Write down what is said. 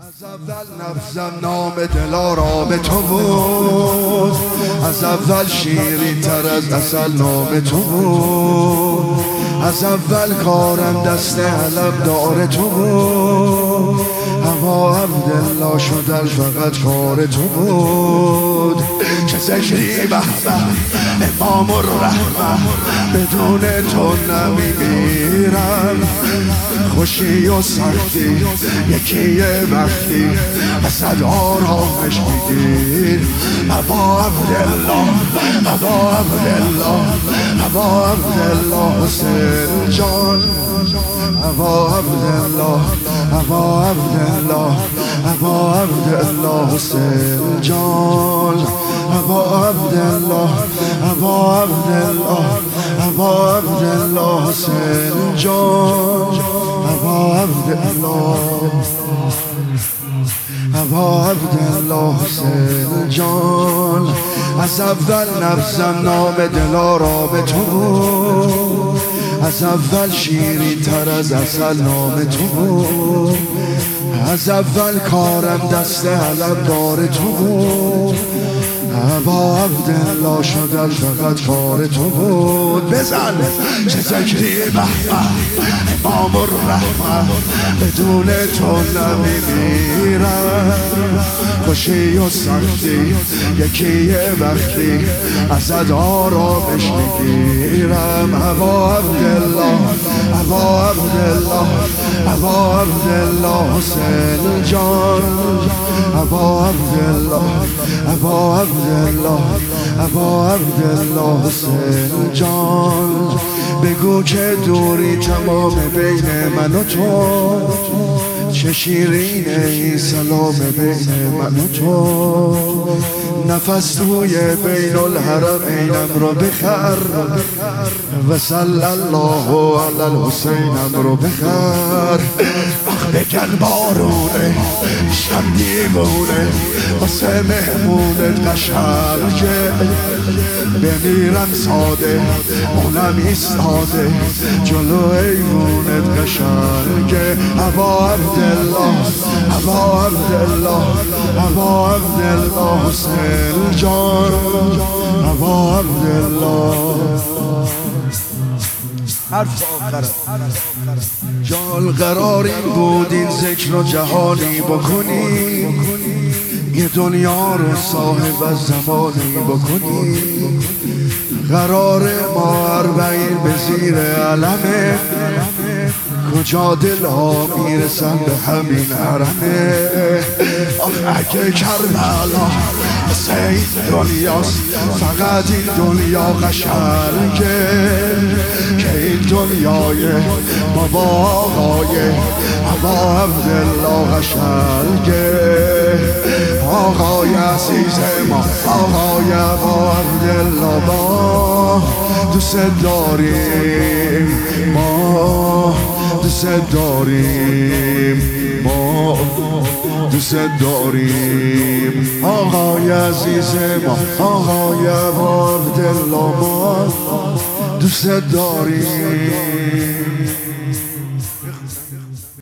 از اول نبضم نام دلارام تو بود، از اول شیرین تر از عسل نام تو بود، از اول کارم دست علمدار تو بود، هوا عبدالله شدن فقط کار تو بود. چه ذکری به امام الرحمن، بدون تو نمیمیرم. خوشی و سختی یکی وقتی حسد آرامش میگیر. هوا عبدالله، هوا عبدالله، هوا عبدالله حسین جان، هوا عبدالله، هوا عبدالله، هوا عبدالله حسین جان، هوا عبدالله، هوا عبدالله، هوا عبدالله حسین جان، هوا عبدالله، هوا عبدالله حسین جان. از اول نبضم نام دلارام تو بود، از اول شیرین تر از عسل نام تو بود، از اول کارم دست علمدار تو بود، هوا عبدالله شدن فقط کار تو بود. بزن چه ذکری به امام الرحمن، بدون تو نمیمیرم. خوشی و سختی یکی وقتی ازت آرامش میگیرم. هوا عبدالله، هوا عبدالله، هوا عبدالله حسین جان، هوا عبدالله، هوا عبدالله، هوا عبدالله حسین جان. بگو که دوری تمام بین من و تو، چه شیرینه این سلام بین من و تو. نفس توی بین الحرمینم رو بخر، و صلی الله علی الحسینم رو بخر. بگن بارونه شم دیوونه واسه مهمونت قشنگه، بمیرم ساده اونم ایستاده جلو ایوونت قشنگه. هوا عبدالله، هوا عبدالله، هوا عبدالله حسین جان، هوا عبدالله. حرف آخره جان قرار این بود این ذکر رو جهانی بکنی، یه دنیا رو صاحب از زمانی بکنی. قرار ما اربعین به زیر علمه، کجا دل ها میرسن به همین حرمه. آخ اگه کربلا حسین دنیاست، فقط این دنیا قشنگه، که این دنیای بابا آقای هوا عبدالله قشنگه. آقای عزیز ما، آقای هوا عبدالله ما دوست داریم، ما دوست داریم، ما دوست داریم. آقای عزیز ما، آقای هوا عبدالله ما دوست داریم.